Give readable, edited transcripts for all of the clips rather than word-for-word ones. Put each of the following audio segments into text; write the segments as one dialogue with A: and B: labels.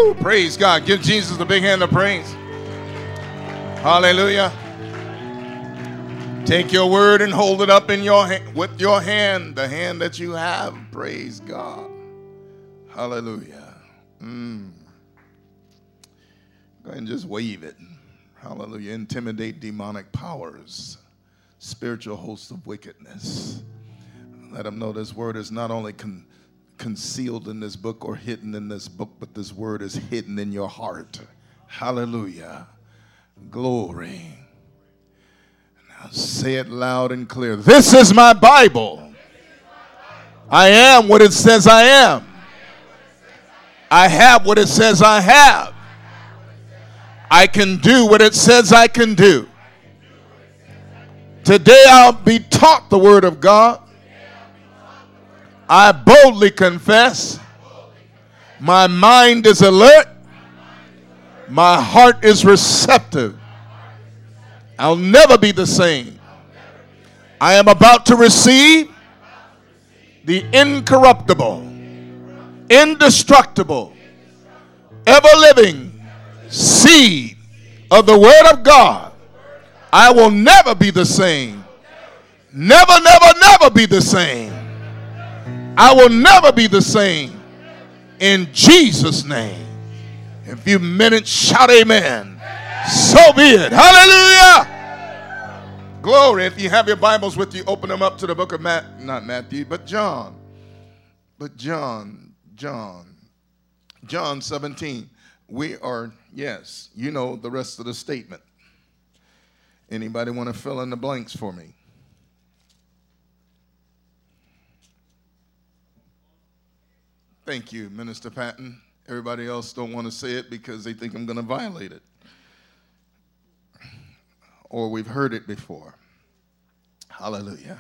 A: Praise God. Give Jesus a big hand of praise. Hallelujah. Take your word and hold it up in your with your hand, the hand that you have. Praise God. Hallelujah. Go ahead and just wave it. Hallelujah. Intimidate demonic powers, spiritual hosts of wickedness. Let them know this word is not only concealed in this book or hidden in this book, but this word is hidden in your heart. Hallelujah. Glory. Now say it loud and clear. This is my Bible. I am what it says I am. I have what it says I have. I can do what it says I can do. Today I'll be taught the word of God. I boldly confess. My mind is alert. My heart is receptive. I'll never be the same. I am about to receive the incorruptible, indestructible, ever-living seed of the word of God. I will never be the same. Never, never, never be the same. I will never be the same. In Jesus' name. In a few minutes, shout amen. So be it. Hallelujah. Glory. If you have your Bibles with you, open them up to the book of not Matthew, but John. John 17. We are, yes, you know the rest of the statement. Anybody want to fill in the blanks for me? Thank you, Minister Patton. Everybody else don't want to say it because they think I'm going to violate it. Or we've heard it before. Hallelujah.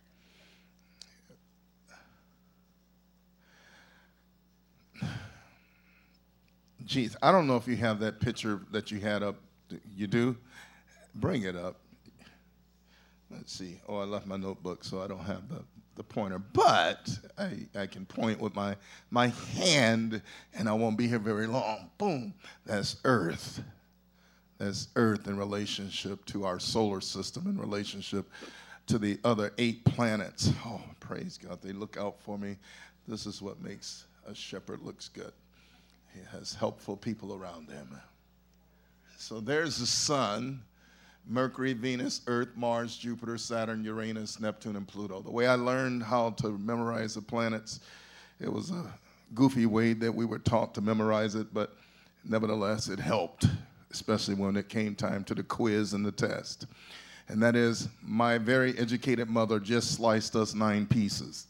A: Geez, I don't know if you have that picture that you had up. You do? Bring it up. Let's see. Oh, I left my notebook, so I don't have the pointer. But I can point with my hand, and I won't be here very long. Boom. That's Earth. That's Earth in relationship to our solar system, in relationship to the other 8 planets. Oh, praise God. They look out for me. This is what makes a shepherd looks good. He has helpful people around him. So there's the sun, Mercury, Venus, Earth, Mars, Jupiter, Saturn, Uranus, Neptune, and Pluto. The way I learned how to memorize the planets, it was a goofy way that we were taught to memorize it, but nevertheless it helped, especially when it came time to the quiz and the test. And that is, my very educated mother just sliced us 9 pieces.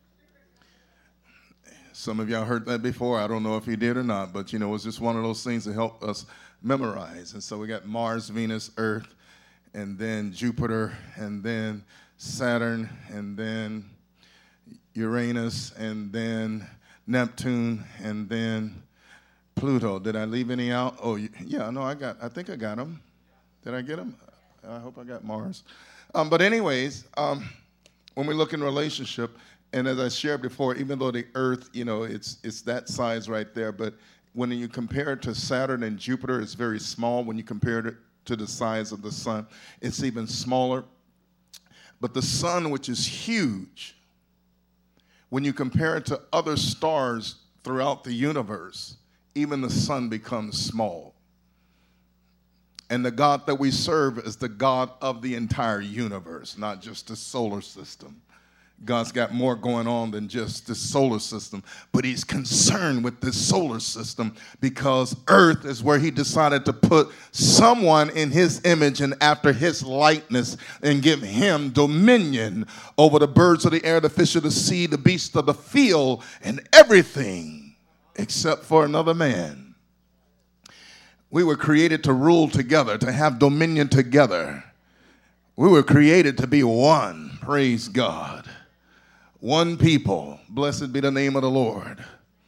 A: Some of y'all heard that before. I don't know if you did or not, but you know, it was just one of those things that helped us memorize. And so we got Mars, Venus, Earth, and then Jupiter, and then Saturn, and then Uranus, and then Neptune, and then Pluto. Did I leave any out? Oh, yeah, no, I think I got them. Did I get them? I hope I got Mars. But anyways, when we look in relationship, and as I shared before, even though the Earth, you know, it's that size right there, but when you compare it to Saturn and Jupiter, it's very small. When you compare it to the size of the sun, it's even smaller. But the sun, which is huge, when you compare it to other stars throughout the universe, even the sun becomes small. And the God that we serve is the God of the entire universe, not just the solar system. God's got more going on than just the solar system, but he's concerned with this solar system because Earth is where he decided to put someone in his image and after his likeness and give him dominion over the birds of the air, the fish of the sea, the beasts of the field, and everything except for another man. We were created to rule together, to have dominion together. We were created to be one. Praise God. One people, blessed be the name of the Lord.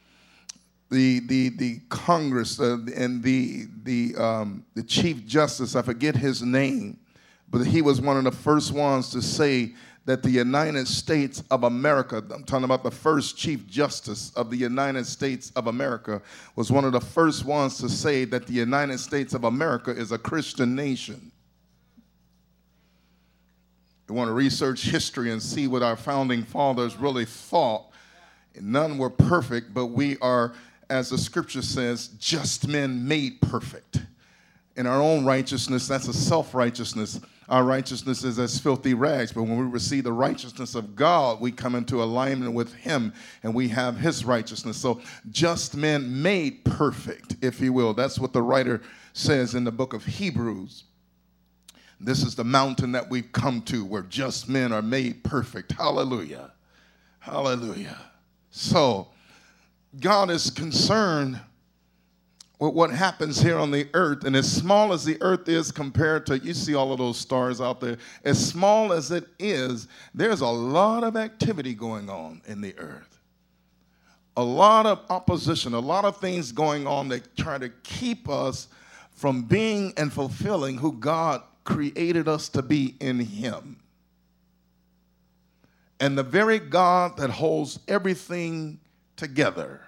A: The Congress and the Chief Justice, I forget his name, but he was one of the first ones to say that the United States of America, I'm talking about the first Chief Justice of the United States of America, was one of the first ones to say that the United States of America is a Christian nation. You want to research history and see what our founding fathers really thought. None were perfect, but we are, as the scripture says, just men made perfect. In our own righteousness, that's a self-righteousness. Our righteousness is as filthy rags, but when we receive the righteousness of God, we come into alignment with him, and we have his righteousness. So just men made perfect, if you will. That's what the writer says in the book of Hebrews. This is the mountain that we've come to, where just men are made perfect. Hallelujah. Hallelujah. So God is concerned with what happens here on the earth. And as small as the earth is compared to, you see all of those stars out there, as small as it is, there's a lot of activity going on in the earth. A lot of opposition, a lot of things going on that try to keep us from being and fulfilling who God created us to be in him. And the very God that holds everything together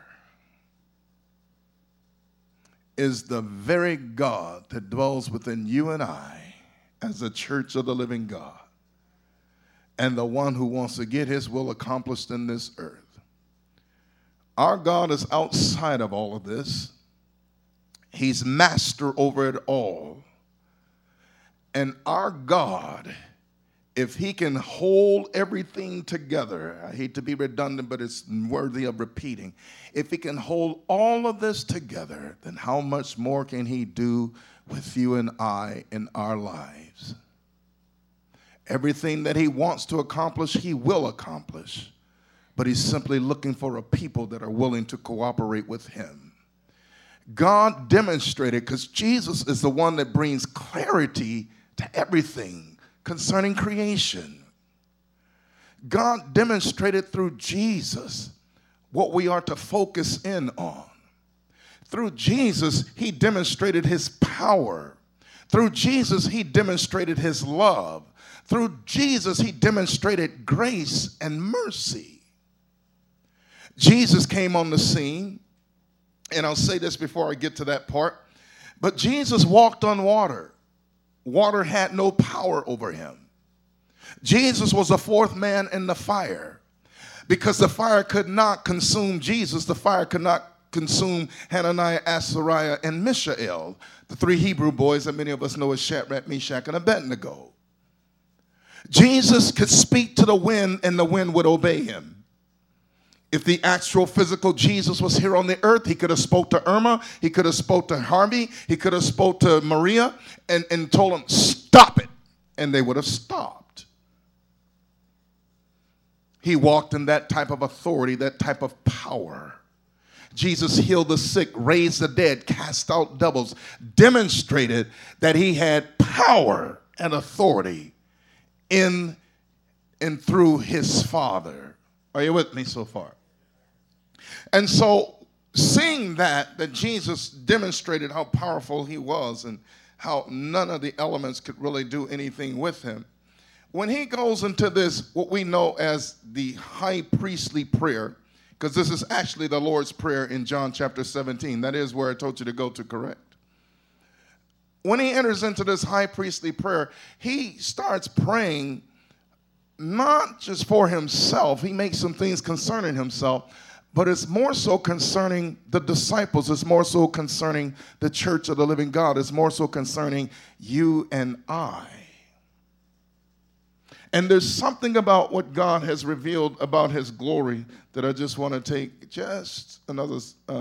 A: is the very God that dwells within you and I as a church of the living God, and the one who wants to get his will accomplished in this earth. Our God is outside of all of this. He's master over it all. And our God, if he can hold everything together, I hate to be redundant, but it's worthy of repeating. If he can hold all of this together, then how much more can he do with you and I in our lives? Everything that he wants to accomplish, he will accomplish. But he's simply looking for a people that are willing to cooperate with him. God demonstrated, because Jesus is the one that brings clarity to everything concerning creation. God demonstrated through Jesus what we are to focus in on. Through Jesus, he demonstrated his power. Through Jesus, he demonstrated his love. Through Jesus, he demonstrated grace and mercy. Jesus came on the scene, and I'll say this before I get to that part, but Jesus walked on water. Water had no power over him. Jesus was the fourth man in the fire, because the fire could not consume Jesus. The fire could not consume Hananiah, Azariah, and Mishael, the three Hebrew boys that many of us know as Shadrach, Meshach, and Abednego. Jesus could speak to the wind, and the wind would obey him. If the actual physical Jesus was here on the earth, he could have spoke to Irma, he could have spoke to Harvey, he could have spoke to Maria and told them, stop it, and they would have stopped. He walked in that type of authority, that type of power. Jesus healed the sick, raised the dead, cast out devils, demonstrated that he had power and authority in and through his Father. Are you with me so far? And so, seeing that Jesus demonstrated how powerful he was and how none of the elements could really do anything with him, when he goes into this, what we know as the high priestly prayer, because this is actually the Lord's Prayer in John chapter 17. That is where I told you to go to correct. When he enters into this high priestly prayer, he starts praying not just for himself. He makes some things concerning himself, but it's more so concerning the disciples. It's more so concerning the church of the living God. It's more so concerning you and I. And there's something about what God has revealed about his glory that I just want to take just another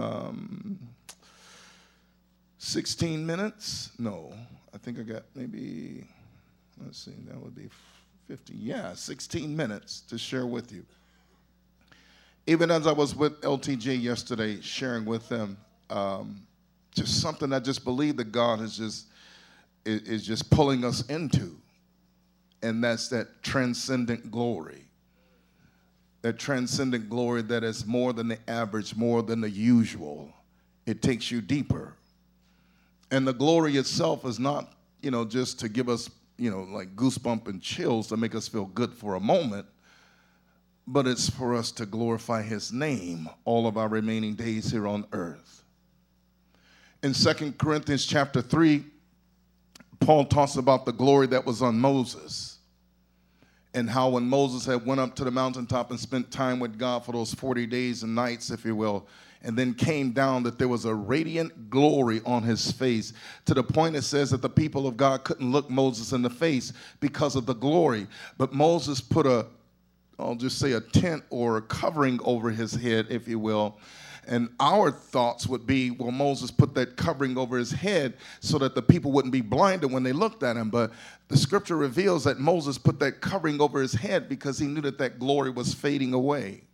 A: 16 minutes. No, I think I got maybe, let's see, that would be 50. Yeah, 16 minutes to share with you. Even as I was with LTJ yesterday, sharing with them, just something I just believe that God is just pulling us into. And that's that transcendent glory. That transcendent glory that is more than the average, more than the usual. It takes you deeper. And the glory itself is not, just to give us like goosebump and chills to make us feel good for a moment, but it's for us to glorify his name all of our remaining days here on earth. In 2 Corinthians chapter 3, Paul talks about the glory that was on Moses and how when Moses had went up to the mountaintop and spent time with God for those 40 days and nights, if you will, and then came down, that there was a radiant glory on his face, to the point it says that the people of God couldn't look Moses in the face because of the glory. But Moses put I'll just say a tent or a covering over his head, if you will. And our thoughts would be, well, Moses put that covering over his head so that the people wouldn't be blinded when they looked at him. But the scripture reveals that Moses put that covering over his head because he knew that that glory was fading away.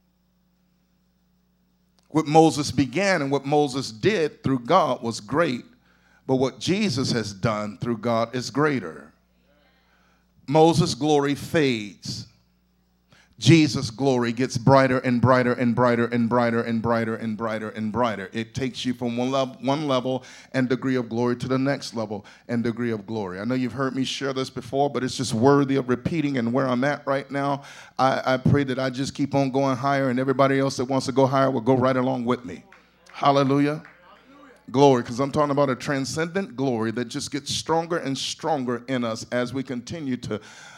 A: What Moses began and what Moses did through God was great, but what Jesus has done through God is greater. Moses' glory fades. Jesus' glory gets brighter and brighter and brighter and brighter and brighter and brighter and brighter. It takes you from one level and degree of glory to the next level and degree of glory. I know you've heard me share this before, but it's just worthy of repeating. And where I'm at right now, I pray that I just keep on going higher, and everybody else that wants to go higher will go right along with me. Hallelujah. Glory, because I'm talking about a transcendent glory that just gets stronger and stronger in us as we continue to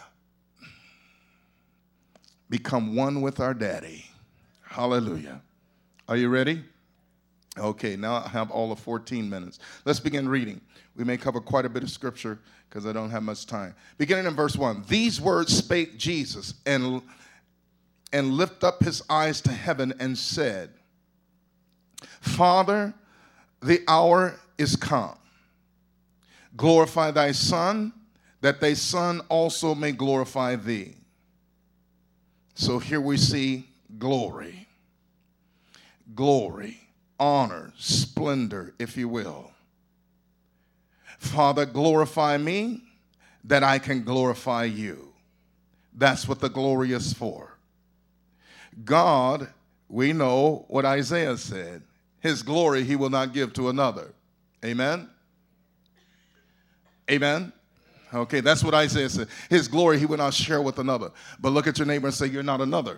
A: become one with our daddy. Hallelujah. Are you ready? Okay, now I have all of 14 minutes. Let's begin reading. We may cover quite a bit of scripture because I don't have much time. Beginning in verse 1. These words spake Jesus and lift up his eyes to heaven and said, Father, the hour is come. Glorify thy Son, that thy Son also may glorify thee. So here we see glory, honor, splendor, if you will. Father, glorify me that I can glorify you. That's what the glory is for. God, we know what Isaiah said. His glory he will not give to another. Amen? Amen? Okay, that's what Isaiah said. His glory he will not share with another. But look at your neighbor and say, you're not another.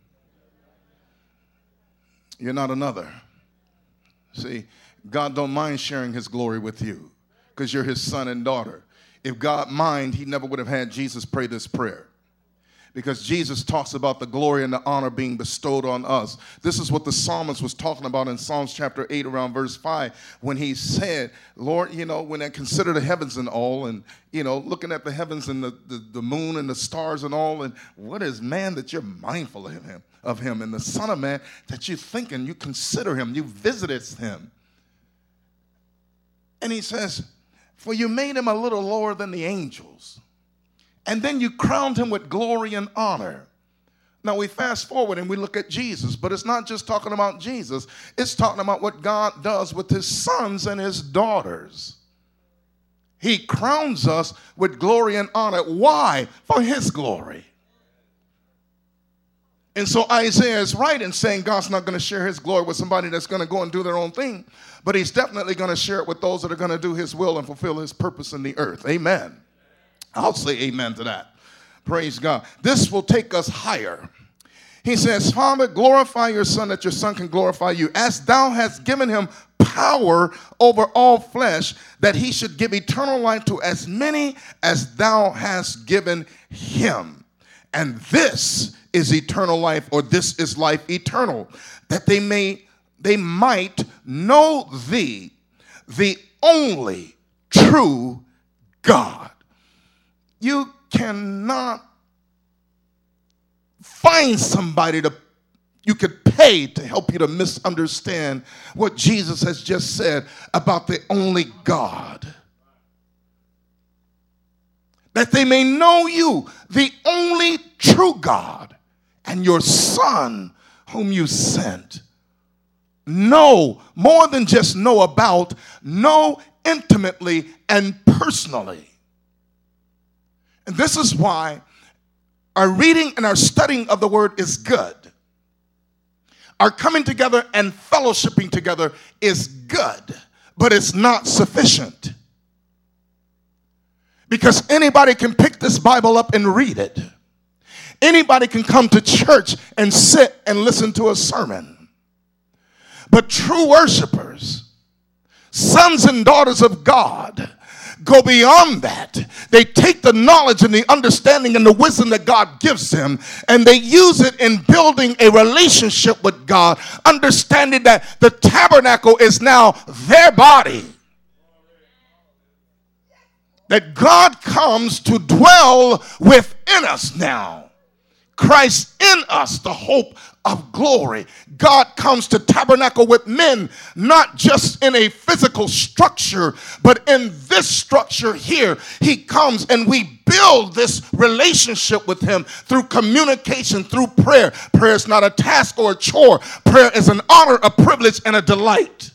A: You're not another. See, God don't mind sharing his glory with you because you're his son and daughter. If God mind, he never would have had Jesus pray this prayer. Because Jesus talks about the glory and the honor being bestowed on us. This is what the psalmist was talking about in Psalms chapter 8 around verse 5 when he said, Lord, when I consider the heavens and all, and, looking at the heavens and the moon and the stars and all, and what is man that you're mindful of him, and the Son of Man that you think and you consider him, you visited him. And he says, for you made him a little lower than the angels. And then you crowned him with glory and honor. Now we fast forward and we look at Jesus, but it's not just talking about Jesus. It's talking about what God does with his sons and his daughters. He crowns us with glory and honor. Why? For his glory. And so Isaiah is right in saying God's not going to share his glory with somebody that's going to go and do their own thing, but he's definitely going to share it with those that are going to do his will and fulfill his purpose in the earth. Amen. I'll say amen to that. Praise God. This will take us higher. He says, Father, glorify your Son that your Son can glorify you, as thou hast given him power over all flesh, that he should give eternal life to as many as thou hast given him. And this is eternal life, or this is life eternal, that they might know thee, the only true God. You cannot find somebody you could pay to help you to misunderstand what Jesus has just said about the only God. That they may know you, the only true God, and your Son whom you sent. Know, more than just know about, know intimately and personally. And this is why our reading and our studying of the word is good. Our coming together and fellowshipping together is good, but it's not sufficient. Because anybody can pick this Bible up and read it. Anybody can come to church and sit and listen to a sermon. But true worshipers, sons and daughters of God, go beyond that. They take the knowledge and the understanding and the wisdom that God gives them, and they use it in building a relationship with God, understanding that the tabernacle is now their body. That God comes to dwell within us now. Christ in us, the hope of glory. God comes to tabernacle with men, not just in a physical structure, but in this structure here. He comes and we build this relationship with him through communication, through prayer. Prayer is not a task or a chore. Prayer is an honor, a privilege, and a delight.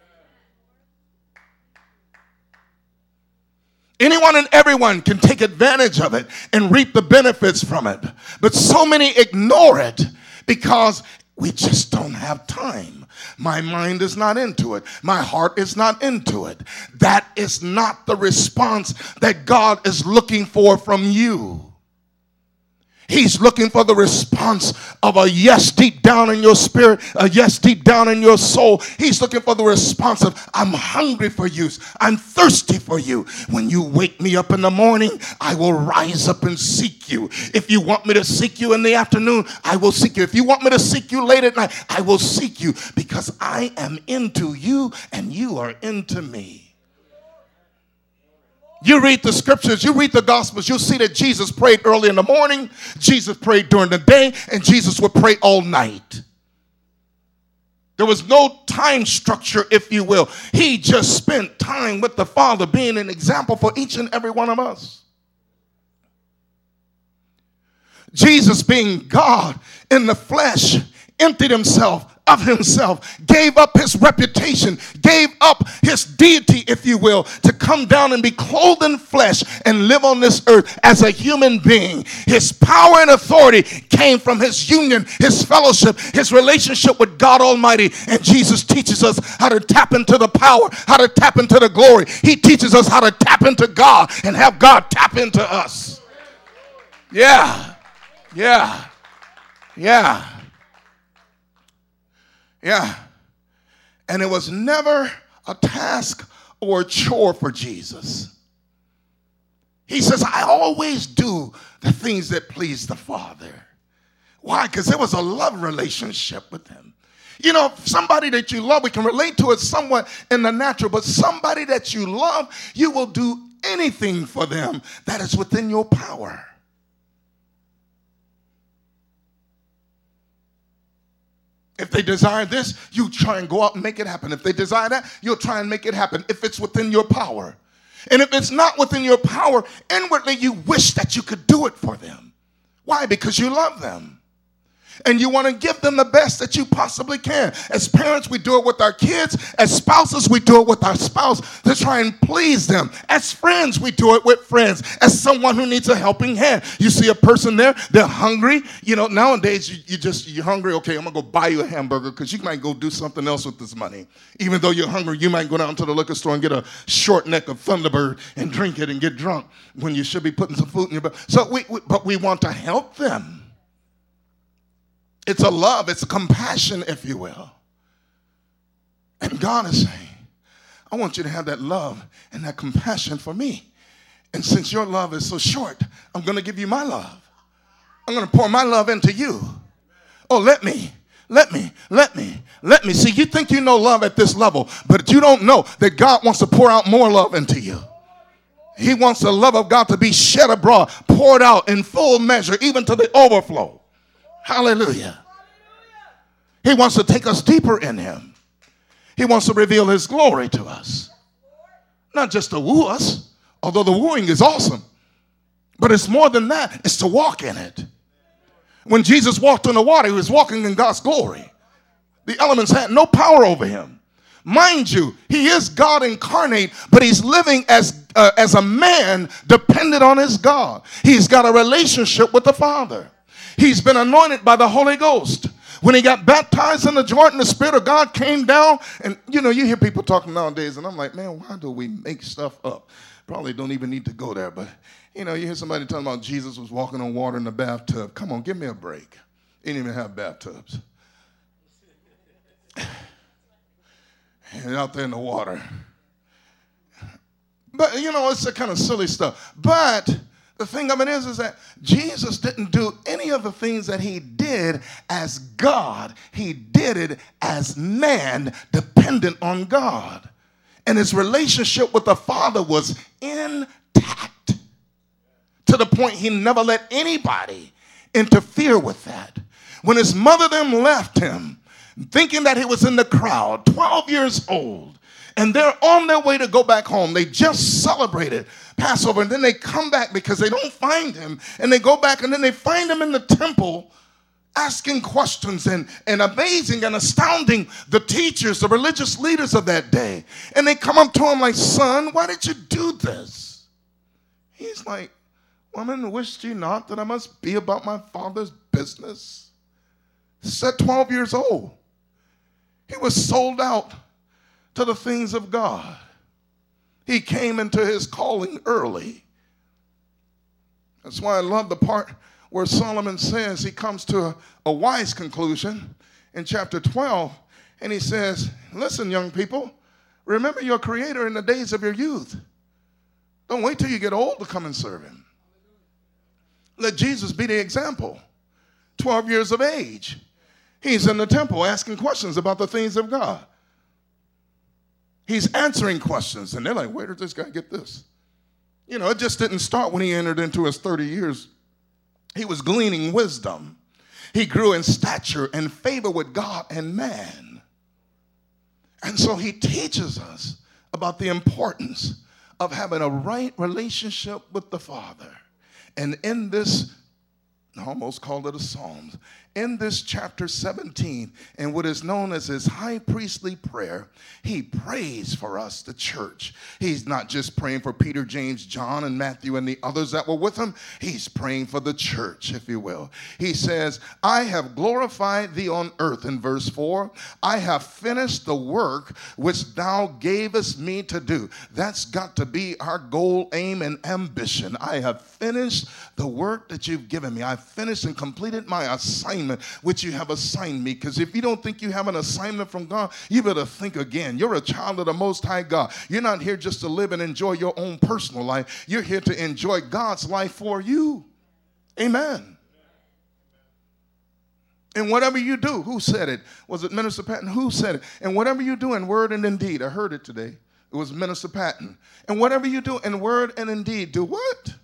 A: Anyone and everyone can take advantage of it and reap the benefits from it. But so many ignore it because we just don't have time. My mind is not into it. My heart is not into it. That is not the response that God is looking for from you. He's looking for the response of a yes deep down in your spirit, a yes deep down in your soul. He's looking for the response of, I'm hungry for you. I'm thirsty for you. When you wake me up in the morning, I will rise up and seek you. If you want me to seek you in the afternoon, I will seek you. If you want me to seek you late at night, I will seek you because I am into you and you are into me. You read the scriptures, you read the gospels, you'll see that Jesus prayed early in the morning, Jesus prayed during the day, and Jesus would pray all night. There was no time structure, if you will. He just spent time with the Father, being an example for each and every one of us. Jesus, being God in the flesh, emptied himself of himself, gave up his reputation, gave up his deity, if you will, to come down and be clothed in flesh and live on this earth as a human being. His power and authority came from his union, his fellowship, his relationship with God Almighty. And Jesus teaches us how to tap into the power, how to tap into the glory. He teaches us how to tap into God and have God tap into us. Yeah. And it was never a task or a chore for Jesus. He says, I always do the things that please the Father. Why? Because there was a love relationship with him. You know, somebody that you love, we can relate to it somewhat in the natural, but somebody that you love, you will do anything for them that is within your power. If they desire this, you try and go out and make it happen. If they desire that, you'll try and make it happen if it's within your power. And if it's not within your power, inwardly you wish that you could do it for them. Why? Because you love them. And you want to give them the best that you possibly can. As parents, we do it with our kids. As spouses, we do it with our spouse to try and please them. As friends, we do it with friends. As someone who needs a helping hand. You see a person there, they're hungry. You know, nowadays, you're hungry. Okay, I'm going to go buy you a hamburger because you might go do something else with this money. Even though you're hungry, you might go down to the liquor store and get a short neck of Thunderbird and drink it and get drunk when you should be putting some food in your belly. So but we want to help them. It's a love, it's a compassion, if you will. And God is saying, I want you to have that love and that compassion for me. And since your love is so short, I'm going to give you my love. I'm going to pour my love into you. Oh, let me. See, you think you know love at this level, but you don't know that God wants to pour out more love into you. He wants the love of God to be shed abroad, poured out in full measure, even to the overflow. Hallelujah. He wants to take us deeper in him. He wants to reveal his glory to us. Not just to woo us, although the wooing is awesome. But it's more than that. It's to walk in it. When Jesus walked on the water, he was walking in God's glory. The elements had no power over him. Mind you, he is God incarnate, but he's living as a man dependent on his God. He's got a relationship with the Father. He's been anointed by the Holy Ghost. When he got baptized in the Jordan, the Spirit of God came down. And, you know, you hear people talking nowadays, and I'm like, man, why do we make stuff up? probably don't even need to go there. But, you know, you hear somebody talking about Jesus was walking on water in the bathtub. Come on, give me a break. They didn't even have bathtubs. And out there in the water. But, you know, it's a kind of silly stuff. But the thing of it is that Jesus didn't do any of the things that he did as God. He did it as man, dependent on God. And his relationship with the Father was intact to the point he never let anybody interfere with that. When his mother them left him, thinking that he was in the crowd, 12 years old, and they're on their way to go back home. They just celebrated Passover, and then they come back because they don't find him. And they go back, and then they find him in the temple asking questions and amazing and astounding the teachers, the religious leaders of that day. And they come up to him like, son, why did you do this? He's like, woman, wished ye not that I must be about my Father's business? He's at 12 years old. He was sold out to the things of God. He came into his calling early. That's why I love the part where Solomon says he comes to a wise conclusion in chapter 12, and he says, listen, young people, remember your Creator in the days of your youth. Don't wait till you get old to come and serve him. Let Jesus be the example. 12 years of age. He's in the temple asking questions about the things of God. He's answering questions, and they're like, where did this guy get this? You know, it just didn't start when he entered into his 30 years. He was gleaning wisdom. He grew in stature and favor with God and man. And so he teaches us about the importance of having a right relationship with the Father. And in this, I almost called it a Psalms, in this chapter 17, and what is known as his high priestly prayer, he prays for us, the church. He's not just praying for Peter, James, John, and Matthew and the others that were with him. He's praying for the church, if you will. He says, I have glorified thee on earth, in verse 4. I have finished the work which thou gavest me to do. That's got to be our goal, aim, and ambition. I have finished the work that you've given me. I've finished and completed my assignment which you have assigned me. Because if you don't think you have an assignment from God, you better think again. You're a child of the Most High God. You're not here just to live and enjoy your own personal life. You're here to enjoy God's life for you. Amen. And whatever you do, who said it? Was it Minister Patton? Who said it? And whatever you do in word and in deed, I heard it today. It was Minister Patton. And whatever you do in word and in deed, do what?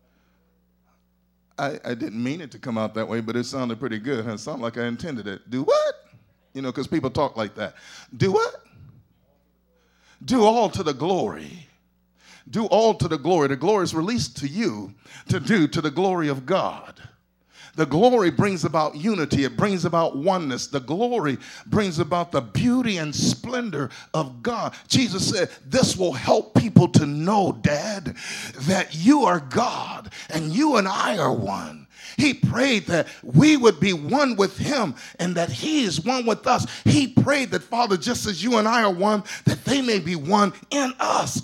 A: I didn't mean it to come out that way, but it sounded pretty good. It sounded like I intended it. Do what? You know, because people talk like that. Do what? Do all to the glory. Do all to the glory. The glory is released to you to do to the glory of God. The glory brings about unity. It brings about oneness. The glory brings about the beauty and splendor of God. Jesus said, this will help people to know, Dad, that you are God and you and I are one. He prayed that we would be one with him and that he is one with us. He prayed that, Father, just as you and I are one, that they may be one in us.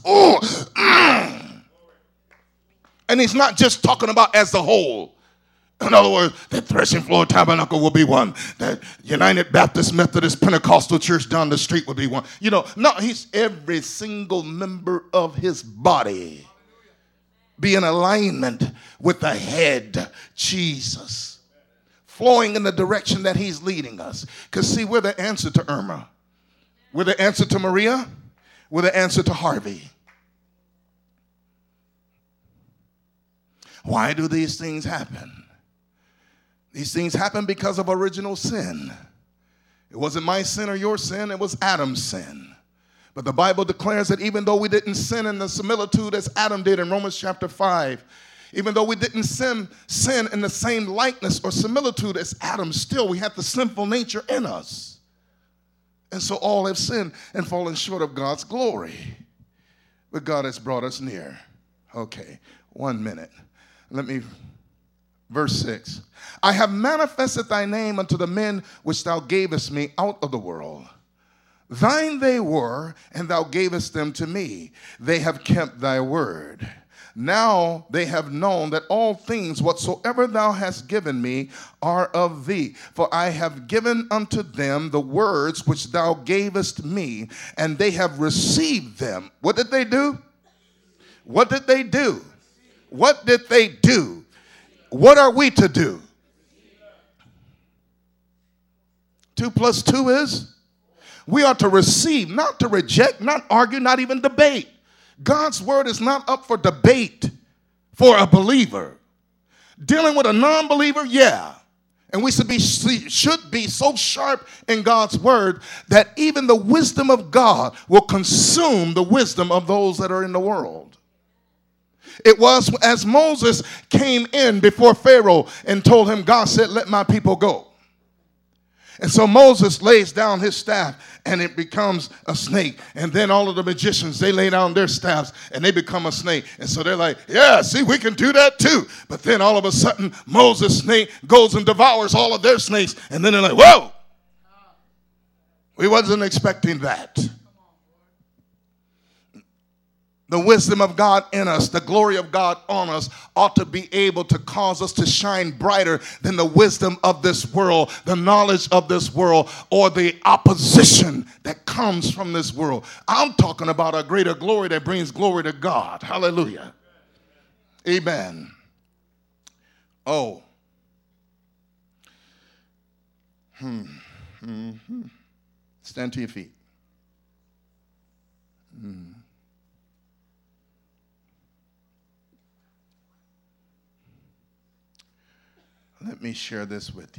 A: And he's not just talking about as a whole. In other words, the Threshing Floor Tabernacle will be one. That United Baptist Methodist Pentecostal Church down the street will be one. You know, no, he's every single member of his body. Be in alignment with the head, Jesus. Flowing in the direction that he's leading us. Because see, we're the answer to Irma. We're the answer to Maria. We're the answer to Harvey. Why do these things happen? These things happen because of original sin. It wasn't my sin or your sin, it was Adam's sin. But the Bible declares that even though we didn't sin in the similitude as Adam did in Romans chapter 5, even though we didn't sin in the same likeness or similitude as Adam, still we had the sinful nature in us. And so all have sinned and fallen short of God's glory. But God has brought us near. Okay, 1 minute. Verse 6. I have manifested thy name unto the men which thou gavest me out of the world. Thine they were, and thou gavest them to me. They have kept thy word. Now they have known that all things whatsoever thou hast given me are of thee. For I have given unto them the words which thou gavest me, and they have received them. What did they do? What did they do? What did they do? What are we to do? 2 plus 2 is? We are to receive, not to reject, not argue, not even debate. God's word is not up for debate for a believer. Dealing with a non-believer, yeah. And we should be so sharp in God's word that even the wisdom of God will consume the wisdom of those that are in the world. It was as Moses came in before Pharaoh and told him, God said, let my people go. And so Moses lays down his staff and it becomes a snake. And then all of the magicians, they lay down their staffs and they become a snake. And so they're like, yeah, see, we can do that too. But then all of a sudden, Moses' snake goes and devours all of their snakes. And then they're like, whoa, we wasn't expecting that. The wisdom of God in us, the glory of God on us ought to be able to cause us to shine brighter than the wisdom of this world, the knowledge of this world, or the opposition that comes from this world. I'm talking about a greater glory that brings glory to God. Hallelujah. Amen. Oh. Stand to your feet. Let me share this with you.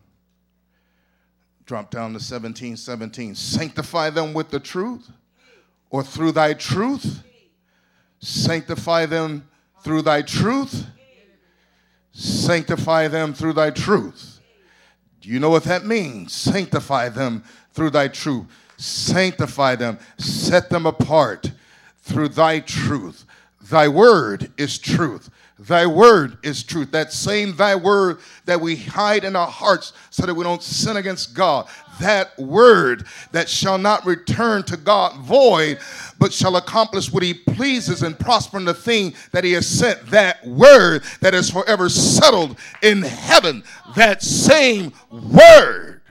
A: Drop down to 17:17. Sanctify them with the truth, or through thy truth. Sanctify them through thy truth. Sanctify them through thy truth. Do you know what that means? Sanctify them through thy truth. Sanctify them. Set them apart through thy truth. Thy word is truth. Thy word is truth. That same thy word that we hide in our hearts so that we don't sin against God. That word that shall not return to God void, but shall accomplish what he pleases and prosper in the thing that he has sent. That word that is forever settled in heaven. That same word.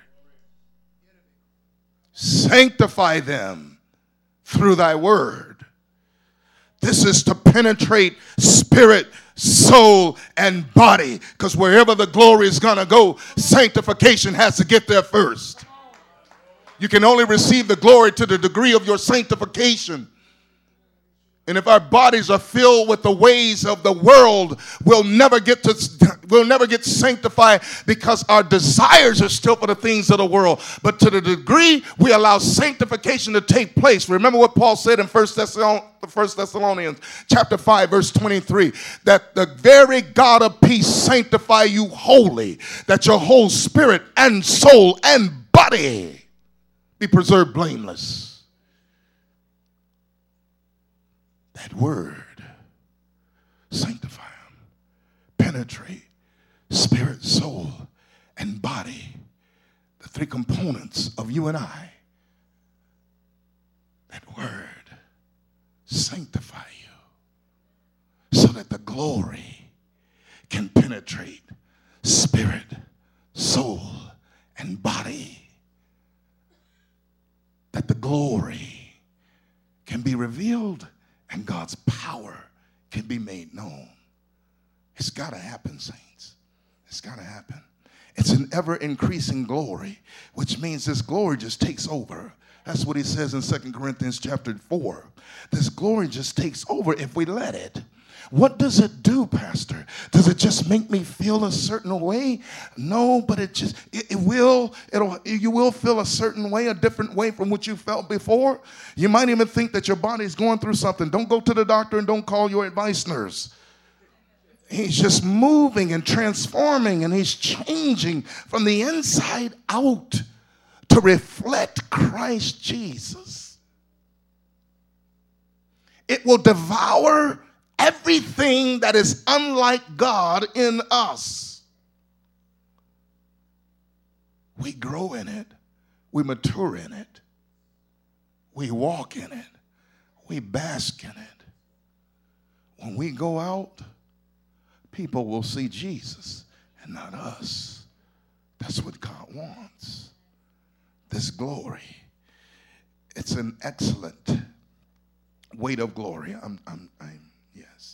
A: Sanctify them through thy word. This is to penetrate spirit, soul, and body. Because wherever the glory is going to go, sanctification has to get there first. You can only receive the glory to the degree of your sanctification. And if our bodies are filled with the ways of the world, we'll never get sanctified because our desires are still for the things of the world. But to the degree we allow sanctification to take place, remember what Paul said in 1 Thessalonians chapter 5, verse 23, that the very God of peace sanctify you wholly, that your whole spirit and soul and body be preserved blameless. That word, sanctify them, penetrate spirit, soul, and body, the three components of you and I. That word, sanctify you so that the glory can penetrate spirit, soul, and body. That the glory can be revealed and God's power can be made known. It's got to happen, saints. It's got to happen. It's an ever-increasing glory, which means this glory just takes over. That's what he says in 2 Corinthians chapter 4. This glory just takes over if we let it. What does it do, Pastor? Does it just make me feel a certain way? No, but you will feel a certain way, a different way from what you felt before. You might even think that your body's going through something. Don't go to the doctor and don't call your advice nurse. He's just moving and transforming, and he's changing from the inside out to reflect Christ Jesus. It will devour everything that is unlike God in us. We grow in it. We mature in it. We walk in it. We bask in it. When we go out, people will see Jesus and not us. That's what God wants. This glory. It's an excellent weight of glory. Yes.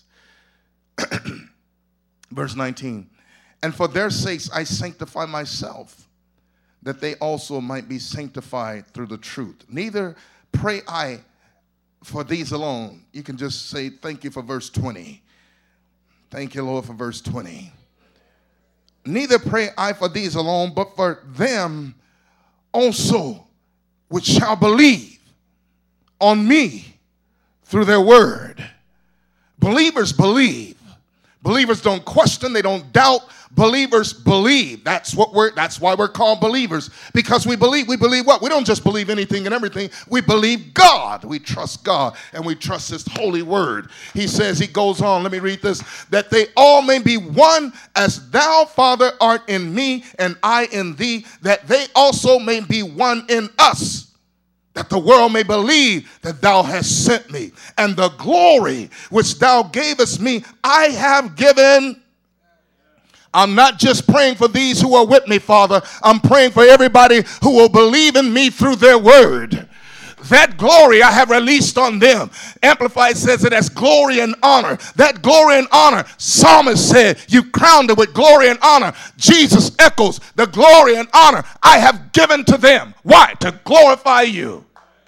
A: Verse 19. And for their sakes I sanctify myself, that they also might be sanctified through the truth. Neither pray I for these alone. You can just say thank you for verse 20. Thank you, Lord, for verse 20. Neither pray I for these alone, but for them also which shall believe on me through their word. Believers believe. Believers don't question, they don't doubt. Believers believe. That's why we're called believers. Because we believe. We believe what? We don't just believe anything and everything. We believe God. We trust God and we trust his holy word. He says, he goes on, let me read this, that they all may be one as thou, Father, art in me and I in thee, that they also may be one in us, that the world may believe that thou hast sent me. And the glory which thou gavest me, I have given. I'm not just praying for these who are with me, Father. I'm praying for everybody who will believe in me through their word. That glory I have released on them. Amplified says it as glory and honor. That glory and honor, Psalmist said, you crowned it with glory and honor. Jesus echoes the glory and honor I have given to them. Why? To glorify you.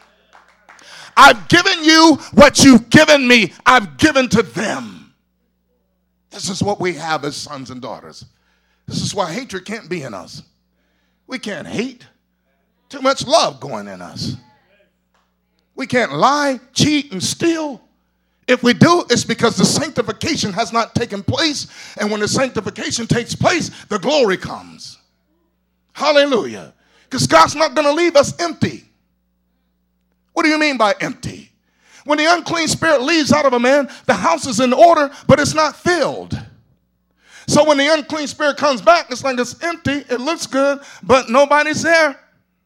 A: I've given you what you've given me. I've given to them. This is what we have as sons and daughters. This is why hatred can't be in us. We can't hate. Too much love going in us. We can't lie, cheat, and steal. If we do, it's because the sanctification has not taken place. And when the sanctification takes place, the glory comes. Hallelujah. Because God's not going to leave us empty. What do you mean by empty? When the unclean spirit leaves out of a man, the house is in order, but it's not filled. So when the unclean spirit comes back, it's like it's empty. It looks good, but nobody's there.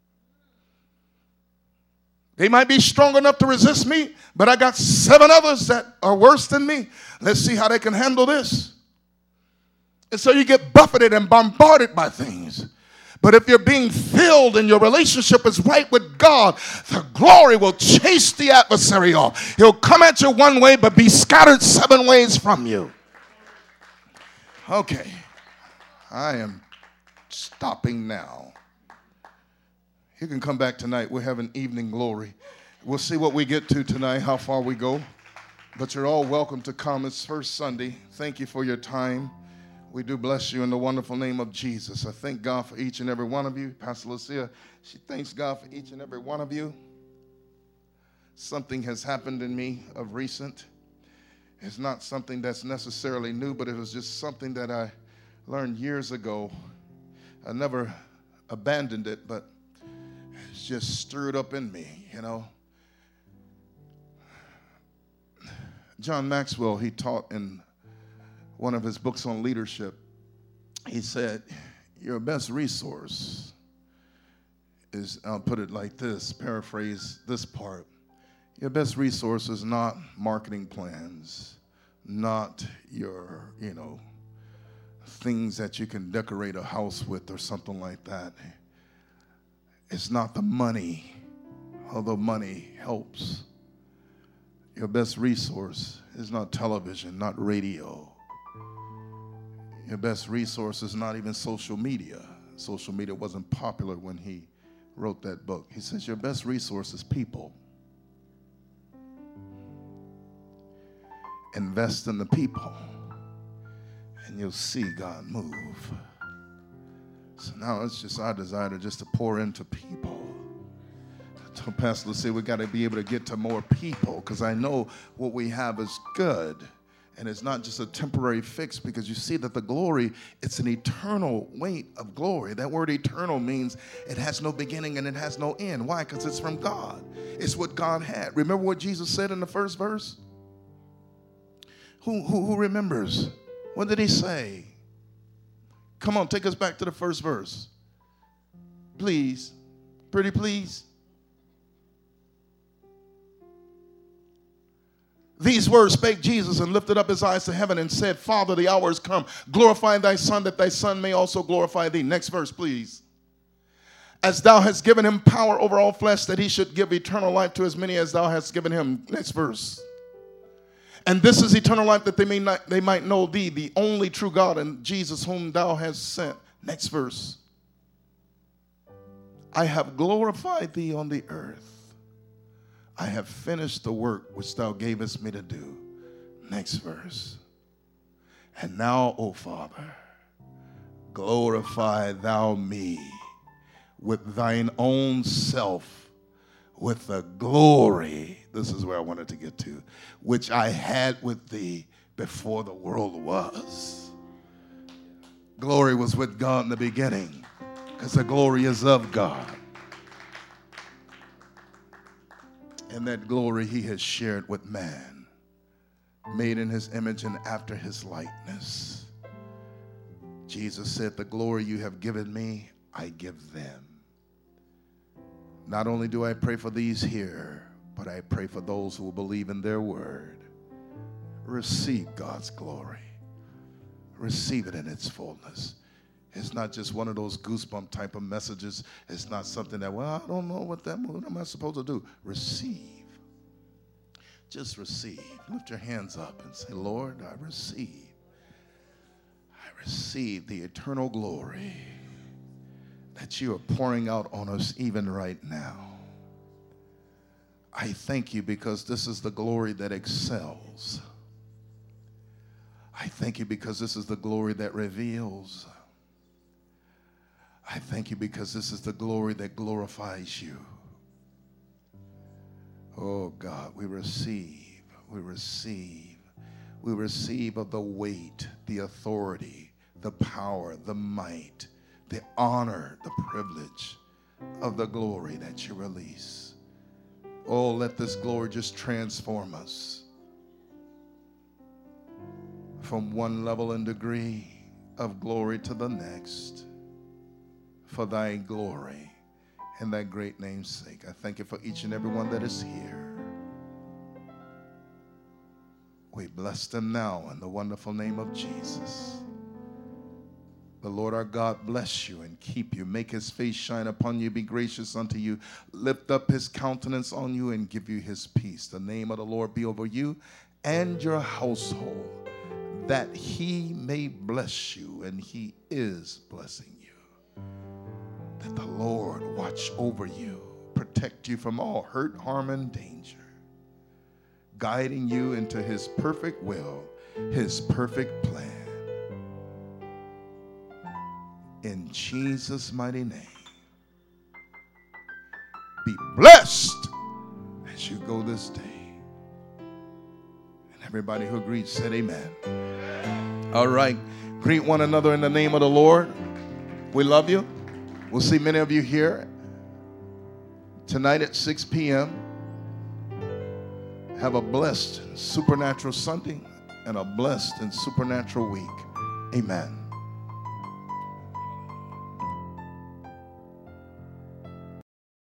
A: They might be strong enough to resist me, but I got 7 others that are worse than me. Let's see how they can handle this. And so you get buffeted and bombarded by things. But if you're being filled and your relationship is right with God, the glory will chase the adversary off. He'll come at you one way, but be scattered 7 ways from you. Okay. I am stopping now. You can come back tonight. We're having evening glory. We'll see what we get to tonight, how far we go. But you're all welcome to come. It's first Sunday. Thank you for your time. We do bless you in the wonderful name of Jesus. I thank God for each and every one of you. Pastor Lucia, she thanks God for each and every one of you. Something has happened in me of recent. It's not something that's necessarily new, but it was just something that I learned years ago. I never abandoned it, but it's just stirred up in me, you know. John Maxwell, he taught in one of his books on leadership. He said, your best resource is, I'll put it like this, paraphrase this part. Your best resource is not marketing plans, not your, things that you can decorate a house with or something like that. It's not the money, although money helps. Your best resource is not television, not radio. Your best resource is not even social media. Social media wasn't popular when he wrote that book. He says your best resource is people. Invest in the people, and you'll see God move. So now it's just our desire to pour into people. I told Pastor Lucy we got to be able to get to more people, because I know what we have is good. And it's not just a temporary fix, because you see that the glory, it's an eternal weight of glory. That word eternal means it has no beginning and it has no end. Why? Because it's from God. It's what God had. Remember what Jesus said in the first verse? Who remembers? What did he say? Come on, take us back to the first verse. Please. Pretty please. These words spake Jesus, and lifted up his eyes to heaven, and said, Father, the hour is come. Glorify thy Son, that thy Son may also glorify thee. Next verse, please. As thou hast given him power over all flesh, that he should give eternal life to as many as thou hast given him. Next verse. And this is eternal life, that they might know thee, the only true God, and Jesus whom thou hast sent. Next verse. I have glorified thee on the earth. I have finished the work which thou gavest me to do. Next verse. And now, O Father, glorify thou me with thine own self, with the glory, this is where I wanted to get to, which I had with thee before the world was. Glory was with God in the beginning, because the glory is of God. And that glory he has shared with man, made in his image and after his likeness. Jesus said, the glory you have given me, I give them. Not only do I pray for these here, but I pray for those who will believe in their word. Receive God's glory. Receive it in its fullness. It's not just one of those goosebump type of messages. It's not something that, well, I don't know what am I supposed to do? Receive. Just receive. Lift your hands up and say, Lord, I receive. I receive the eternal glory that you are pouring out on us even right now. I thank you because this is the glory that excels. I thank you because this is the glory that reveals. I thank you because this is the glory that glorifies you. Oh God, we receive of the weight, the authority, the power, the might, the honor, the privilege of the glory that you release. Oh, let this glory just transform us from one level and degree of glory to the next. For thy glory and thy great name's sake. I thank you for each and every one that is here. We bless them now in the wonderful name of Jesus. The Lord our God bless you and keep you. Make his face shine upon you, be gracious unto you. Lift up his countenance on you and give you his peace. The name of the Lord be over you and your household, that he may bless you, and he is blessing you. That the Lord watch over you, protect you from all hurt, harm, and danger, guiding you into his perfect will, his perfect plan. In Jesus' mighty name, be blessed as you go this day. And everybody who agreed said amen. All right, greet one another in the name of the Lord. We love you. We'll see many of you here tonight at 6 p.m. Have a blessed, supernatural Sunday and a blessed and supernatural week. Amen.